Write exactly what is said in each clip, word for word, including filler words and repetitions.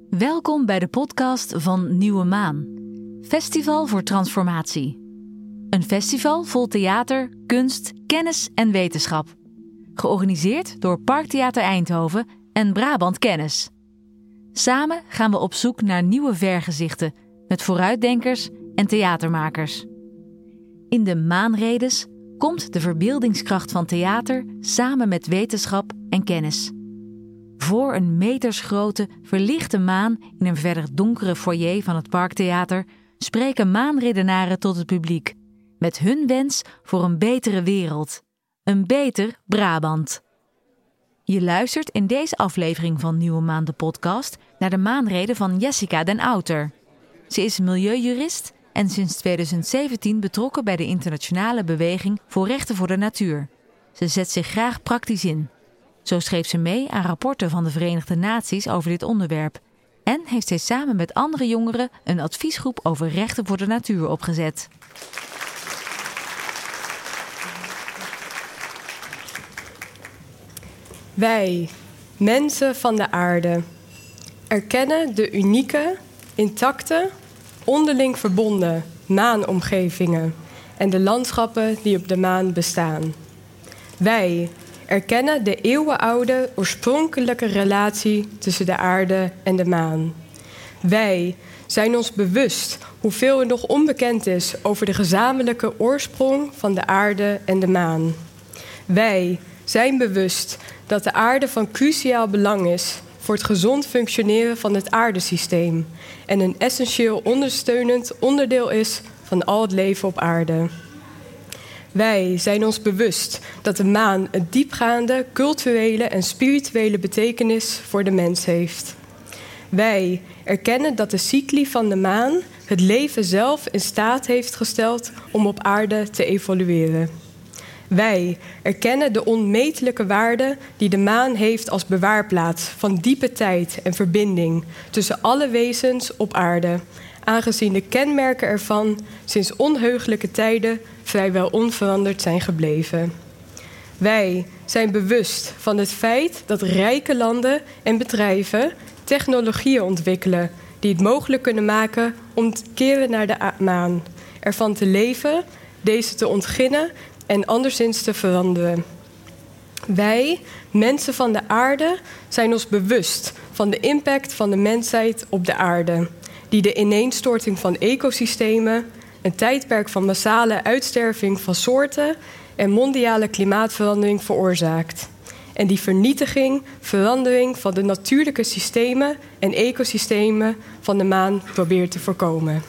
Welkom bij de podcast van Nieuwe Maan, Festival voor Transformatie. Een festival vol theater, kunst, kennis en wetenschap. Georganiseerd door Parktheater Eindhoven en Brabant Kennis. Samen gaan we op zoek naar nieuwe vergezichten met vooruitdenkers en theatermakers. In de Maanredes komt de verbeeldingskracht van theater samen met wetenschap en kennis. Voor een metersgrote, verlichte maan in een verder donkere foyer van het Parktheater spreken maanredenaren tot het publiek, met hun wens voor een betere wereld, een beter Brabant. Je luistert in deze aflevering van Nieuwe Maan de podcast naar de maanrede van Jessica den Outer. Ze is milieujurist en sinds tweeduizend zeventien betrokken bij de internationale beweging voor rechten voor de natuur. Ze zet zich graag praktisch in. Zo schreef ze mee aan rapporten van de Verenigde Naties over dit onderwerp. En heeft zij samen met andere jongeren een adviesgroep over rechten voor de natuur opgezet. Wij, mensen van de aarde, erkennen de unieke, intacte, onderling verbonden maanomgevingen en de landschappen die op de maan bestaan. Wij erkennen de eeuwenoude oorspronkelijke relatie tussen de aarde en de maan. Wij zijn ons bewust hoeveel er nog onbekend is over de gezamenlijke oorsprong van de aarde en de maan. Wij zijn bewust dat de aarde van cruciaal belang is voor het gezond functioneren van het aardesysteem en een essentieel ondersteunend onderdeel is van al het leven op aarde. Wij zijn ons bewust dat de maan een diepgaande culturele en spirituele betekenis voor de mens heeft. Wij erkennen dat de cycli van de maan het leven zelf in staat heeft gesteld om op aarde te evolueren. Wij erkennen de onmetelijke waarde die de maan heeft als bewaarplaats van diepe tijd en verbinding tussen alle wezens op aarde, aangezien de kenmerken ervan sinds onheugelijke tijden vrijwel onveranderd zijn gebleven. Wij zijn bewust van het feit dat rijke landen en bedrijven technologieën ontwikkelen die het mogelijk kunnen maken om te keren naar de maan, ervan te leven, deze te ontginnen en anderszins te veranderen. Wij, mensen van de aarde, zijn ons bewust van de impact van de mensheid op de aarde, die de ineenstorting van ecosystemen, een tijdperk van massale uitsterving van soorten en mondiale klimaatverandering veroorzaakt. En die vernietiging, verandering van de natuurlijke systemen en ecosystemen van de maan probeert te voorkomen.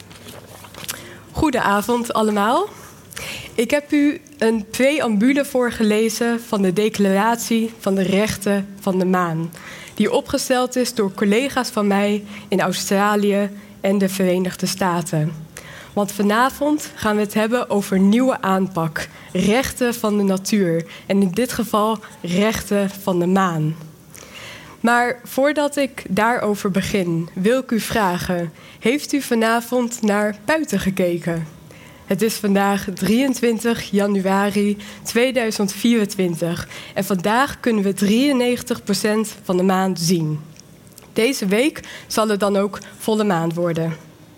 Goedenavond allemaal. Ik heb u een preambule voorgelezen van de Declaratie van de Rechten van de Maan, die opgesteld is door collega's van mij in Australië en de Verenigde Staten. Want vanavond gaan we het hebben over nieuwe aanpak, rechten van de natuur en in dit geval rechten van de maan. Maar voordat ik daarover begin, wil ik u vragen, heeft u vanavond naar buiten gekeken? Het is vandaag drieëntwintig januari tweeduizend vierentwintig en vandaag kunnen we drieënnegentig procent van de maan zien. Deze week zal het dan ook volle maan worden.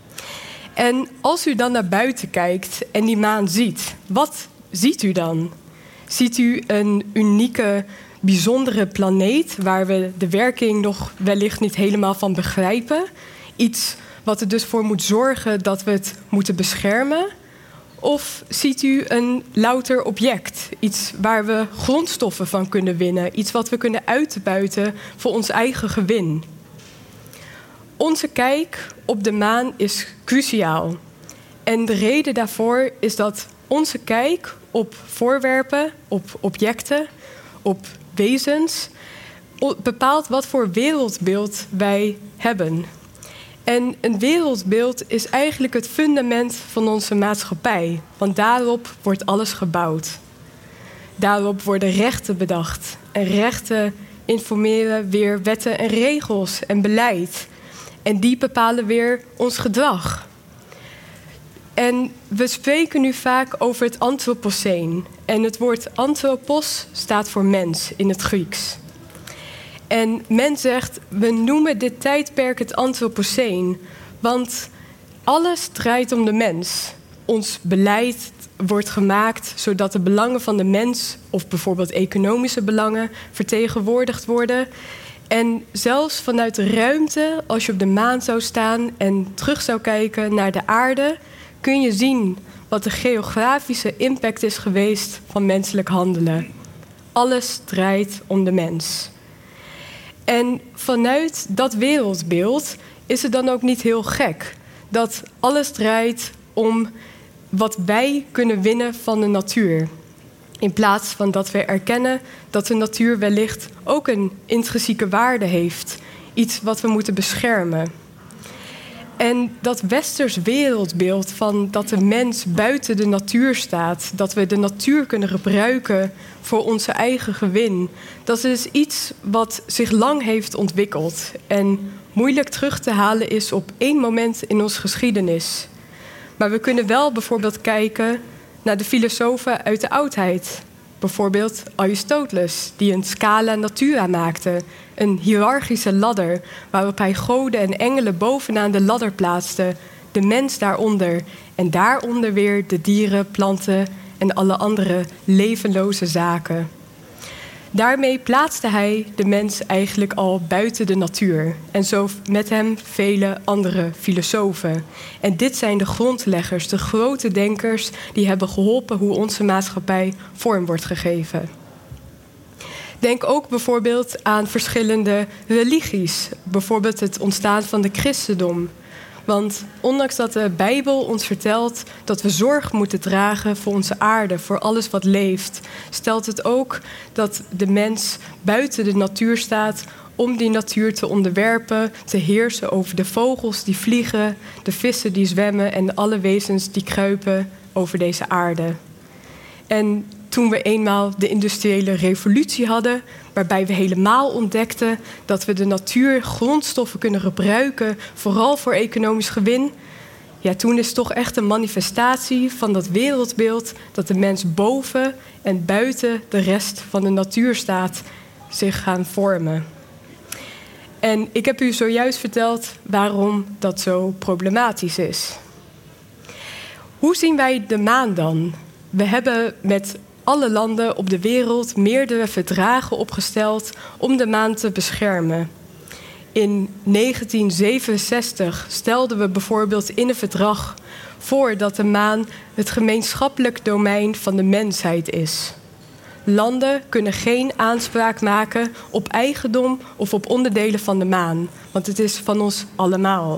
En als u dan naar buiten kijkt en die maan ziet, wat ziet u dan? Ziet u een unieke, bijzondere planeet waar we de werking nog wellicht niet helemaal van begrijpen? Iets wat er dus voor moet zorgen dat we het moeten beschermen? Of ziet u een louter object, iets waar we grondstoffen van kunnen winnen, iets wat we kunnen uitbuiten voor ons eigen gewin? Onze kijk op de maan is cruciaal. En de reden daarvoor is dat onze kijk op voorwerpen, op objecten, op wezens bepaalt wat voor wereldbeeld wij hebben. En een wereldbeeld is eigenlijk het fundament van onze maatschappij, want daarop wordt alles gebouwd. Daarop worden rechten bedacht. En rechten informeren weer wetten en regels en beleid. En die bepalen weer ons gedrag. En we spreken nu vaak over het Anthropoceen. En het woord anthropos staat voor mens in het Grieks. En men zegt, we noemen dit tijdperk het Anthropoceen. Want alles draait om de mens. Ons beleid wordt gemaakt zodat de belangen van de mens, of bijvoorbeeld economische belangen, vertegenwoordigd worden. En zelfs vanuit de ruimte, als je op de maan zou staan en terug zou kijken naar de aarde, kun je zien wat de geografische impact is geweest van menselijk handelen. Alles draait om de mens. En vanuit dat wereldbeeld is het dan ook niet heel gek dat alles draait om wat wij kunnen winnen van de natuur. In plaats van dat we erkennen dat de natuur wellicht ook een intrinsieke waarde heeft. Iets wat we moeten beschermen. En dat westers wereldbeeld van dat de mens buiten de natuur staat, dat we de natuur kunnen gebruiken voor onze eigen gewin, dat is iets wat zich lang heeft ontwikkeld en moeilijk terug te halen is op één moment in onze geschiedenis. Maar we kunnen wel bijvoorbeeld kijken naar de filosofen uit de oudheid. Bijvoorbeeld Aristoteles, die een scala natura maakte. Een hiërarchische ladder, waarop hij goden en engelen bovenaan de ladder plaatste. De mens daaronder. En daaronder weer de dieren, planten en alle andere levenloze zaken. Daarmee plaatste hij de mens eigenlijk al buiten de natuur. En zo met hem vele andere filosofen. En dit zijn de grondleggers, de grote denkers die hebben geholpen hoe onze maatschappij vorm wordt gegeven. Denk ook bijvoorbeeld aan verschillende religies. Bijvoorbeeld het ontstaan van de christendom. Want ondanks dat de Bijbel ons vertelt dat we zorg moeten dragen voor onze aarde, voor alles wat leeft, stelt het ook dat de mens buiten de natuur staat om die natuur te onderwerpen, te heersen over de vogels die vliegen, de vissen die zwemmen en alle wezens die kruipen over deze aarde. En toen we eenmaal de industriële revolutie hadden, waarbij we helemaal ontdekten dat we de natuur grondstoffen kunnen gebruiken, vooral voor economisch gewin, ja, toen is toch echt een manifestatie van dat wereldbeeld dat de mens boven en buiten de rest van de natuur staat, zich gaan vormen. En ik heb u zojuist verteld waarom dat zo problematisch is. Hoe zien wij de maan dan? We hebben met alle landen op de wereld meerdere verdragen opgesteld om de maan te beschermen. In negentien zevenenzestig stelden we bijvoorbeeld in een verdrag voor dat de maan het gemeenschappelijk domein van de mensheid is. Landen kunnen geen aanspraak maken op eigendom of op onderdelen van de maan, want het is van ons allemaal.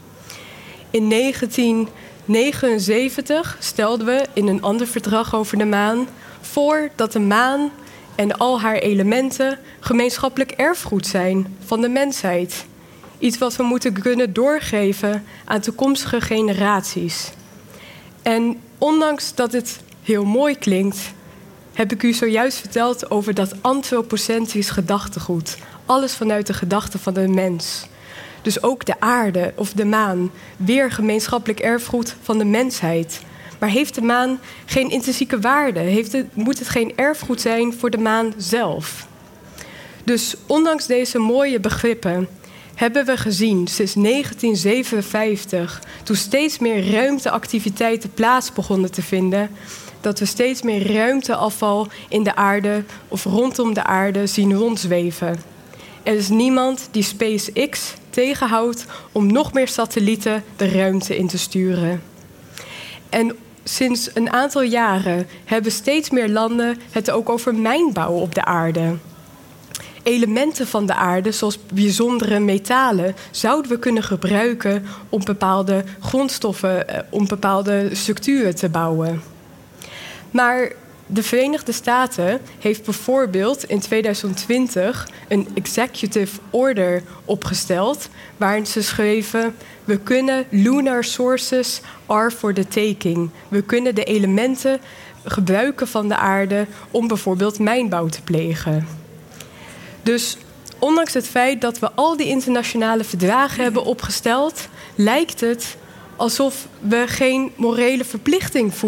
In negentien negenenzeventig stelden we in een ander verdrag over de maan voor dat de maan en al haar elementen gemeenschappelijk erfgoed zijn van de mensheid. Iets wat we moeten kunnen doorgeven aan toekomstige generaties. En ondanks dat het heel mooi klinkt, heb ik u zojuist verteld over dat antropocentrisch gedachtegoed. Alles vanuit de gedachte van de mens. Dus ook de aarde of de maan, weer gemeenschappelijk erfgoed van de mensheid. Maar heeft de maan geen intrinsieke waarde? Heeft het, moet het geen erfgoed zijn voor de maan zelf? Dus ondanks deze mooie begrippen hebben we gezien sinds negentien zevenenvijftig, toen steeds meer ruimteactiviteiten plaats begonnen te vinden, dat we steeds meer ruimteafval in de aarde of rondom de aarde zien rondzweven. Er is niemand die SpaceX tegenhoudt om nog meer satellieten de ruimte in te sturen. En sinds een aantal jaren hebben steeds meer landen het ook over mijnbouw op de aarde. Elementen van de aarde, zoals bijzondere metalen, zouden we kunnen gebruiken om bepaalde grondstoffen, om bepaalde structuren te bouwen. Maar de Verenigde Staten heeft bijvoorbeeld in tweeduizend twintig een executive order opgesteld, waarin ze schreven: we kunnen lunar sources are for the taking. We kunnen de elementen gebruiken van de aarde om bijvoorbeeld mijnbouw te plegen. Dus ondanks het feit dat we al die internationale verdragen hebben opgesteld, lijkt het alsof we geen morele verplichting voelen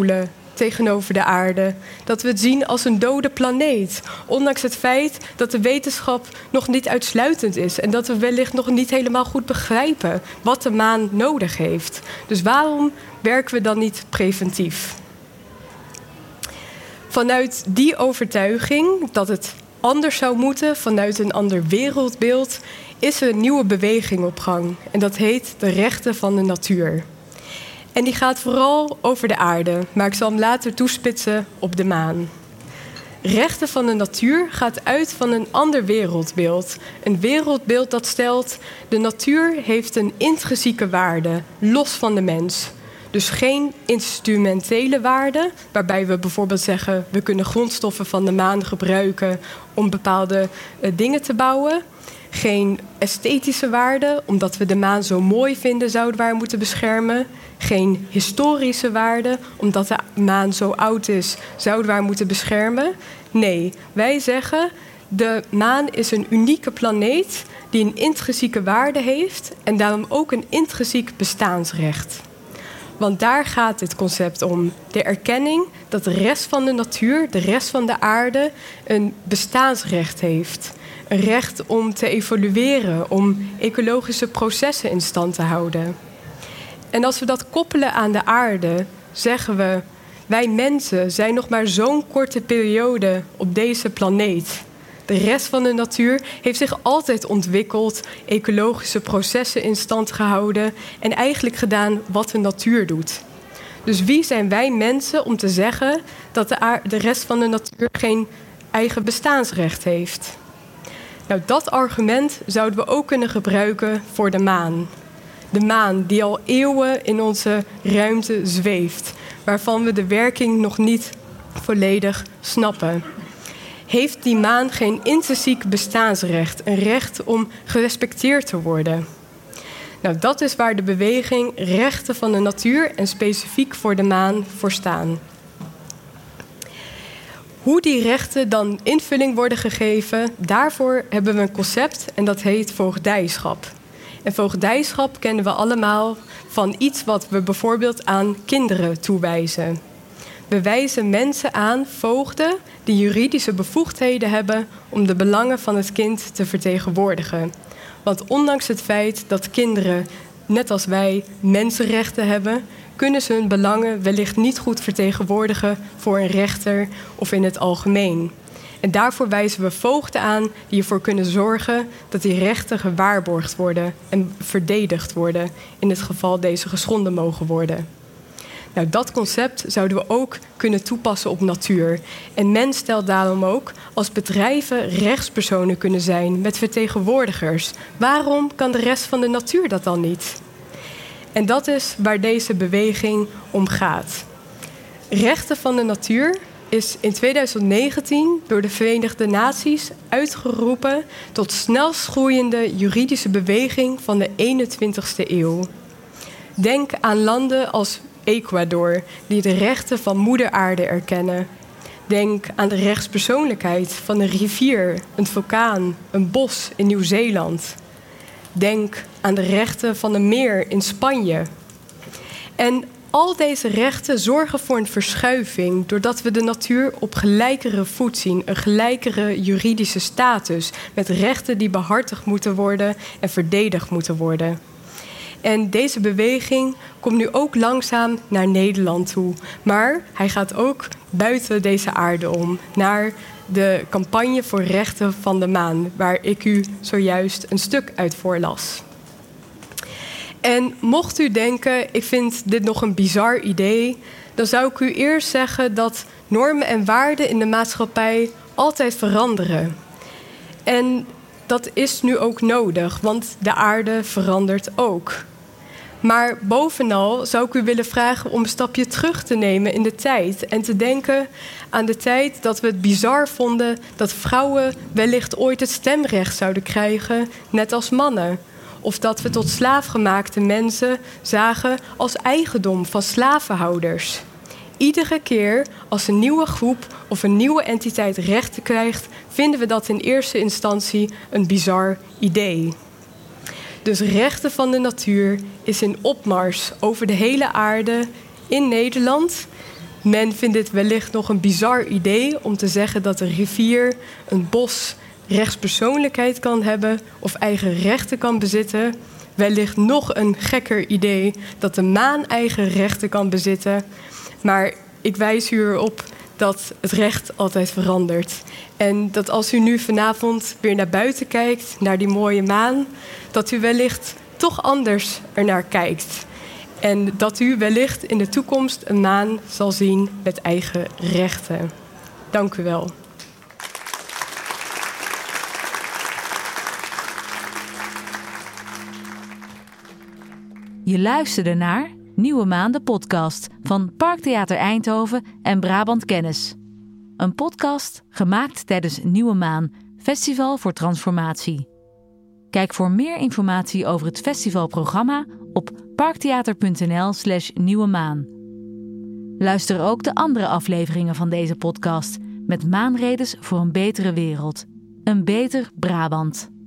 tegenover de aarde. Dat we het zien als een dode planeet. Ondanks het feit dat de wetenschap nog niet uitsluitend is. En dat we wellicht nog niet helemaal goed begrijpen wat de maan nodig heeft. Dus waarom werken we dan niet preventief? Vanuit die overtuiging dat het anders zou moeten, vanuit een ander wereldbeeld, is er een nieuwe beweging op gang. En dat heet de rechten van de natuur. En die gaat vooral over de aarde, maar ik zal hem later toespitsen op de maan. Rechten van de natuur gaat uit van een ander wereldbeeld. Een wereldbeeld dat stelt, de natuur heeft een intrinsieke waarde, los van de mens. Dus geen instrumentele waarde, waarbij we bijvoorbeeld zeggen, we kunnen grondstoffen van de maan gebruiken om bepaalde uh, dingen te bouwen. Geen esthetische waarde, omdat we de maan zo mooi vinden, zouden we haar moeten beschermen. Geen historische waarde, omdat de maan zo oud is, zouden we haar moeten beschermen. Nee, wij zeggen, de maan is een unieke planeet die een intrinsieke waarde heeft en daarom ook een intrinsiek bestaansrecht. Want daar gaat dit concept om. De erkenning dat de rest van de natuur, de rest van de aarde, een bestaansrecht heeft. Een recht om te evolueren, om ecologische processen in stand te houden. En als we dat koppelen aan de aarde, zeggen we, wij mensen zijn nog maar zo'n korte periode op deze planeet. De rest van de natuur heeft zich altijd ontwikkeld, ecologische processen in stand gehouden en eigenlijk gedaan wat de natuur doet. Dus wie zijn wij mensen om te zeggen dat de, aard, de rest van de natuur geen eigen bestaansrecht heeft? Nou, dat argument zouden we ook kunnen gebruiken voor de maan. De maan die al eeuwen in onze ruimte zweeft, waarvan we de werking nog niet volledig snappen. Heeft die maan geen intrinsiek bestaansrecht, een recht om gerespecteerd te worden? Nou, dat is waar de beweging Rechten van de Natuur en specifiek voor de maan voor staan. Hoe die rechten dan invulling worden gegeven, daarvoor hebben we een concept en dat heet voogdijschap. En voogdijschap kennen we allemaal van iets wat we bijvoorbeeld aan kinderen toewijzen. We wijzen mensen aan, voogden, die juridische bevoegdheden hebben om de belangen van het kind te vertegenwoordigen. Want ondanks het feit dat kinderen, net als wij, mensenrechten hebben, kunnen ze hun belangen wellicht niet goed vertegenwoordigen voor een rechter of in het algemeen. En daarvoor wijzen we voogden aan die ervoor kunnen zorgen dat die rechten gewaarborgd worden en verdedigd worden in het geval deze geschonden mogen worden. Nou, dat concept zouden we ook kunnen toepassen op natuur. En men stelt daarom ook als bedrijven rechtspersonen kunnen zijn met vertegenwoordigers. Waarom kan de rest van de natuur dat dan niet? En dat is waar deze beweging om gaat. Rechten van de natuur is in tweeduizend negentien door de Verenigde Naties uitgeroepen tot snelst groeiende juridische beweging van de eenentwintigste eeuw. Denk aan landen als Ecuador, die de rechten van moeder aarde erkennen. Denk aan de rechtspersoonlijkheid van een rivier, een vulkaan, een bos in Nieuw-Zeeland. Denk aan de rechten van een meer in Spanje. En al deze rechten zorgen voor een verschuiving doordat we de natuur op gelijkere voet zien, een gelijkere juridische status met rechten die behartigd moeten worden en verdedigd moeten worden. En deze beweging komt nu ook langzaam naar Nederland toe. Maar hij gaat ook buiten deze aarde om, naar de campagne voor rechten van de maan, waar ik u zojuist een stuk uit voorlas. En mocht u denken, ik vind dit nog een bizar idee, dan zou ik u eerst zeggen dat normen en waarden in de maatschappij altijd veranderen. En dat is nu ook nodig, want de aarde verandert ook. Maar bovenal zou ik u willen vragen om een stapje terug te nemen in de tijd en te denken aan de tijd dat we het bizar vonden dat vrouwen wellicht ooit het stemrecht zouden krijgen, net als mannen. Of dat we tot slaafgemaakte mensen zagen als eigendom van slavenhouders. Iedere keer als een nieuwe groep of een nieuwe entiteit rechten krijgt, vinden we dat in eerste instantie een bizar idee. Dus rechten van de natuur is in opmars over de hele aarde in Nederland. Men vindt het wellicht nog een bizar idee om te zeggen dat een rivier, een bos, rechtspersoonlijkheid kan hebben of eigen rechten kan bezitten. Wellicht nog een gekker idee dat de maan eigen rechten kan bezitten. Maar ik wijs u erop dat het recht altijd verandert. En dat als u nu vanavond weer naar buiten kijkt, naar die mooie maan, dat u wellicht toch anders ernaar kijkt. En dat u wellicht in de toekomst een maan zal zien met eigen rechten. Dank u wel. Je luisterde naar Nieuwe Maan, de podcast van Parktheater Eindhoven en Brabant Kennis. Een podcast gemaakt tijdens Nieuwe Maan, Festival voor Transformatie. Kijk voor meer informatie over het festivalprogramma op parktheater.nl slash nieuwe maan. Luister ook de andere afleveringen van deze podcast met maanredes voor een betere wereld. Een beter Brabant.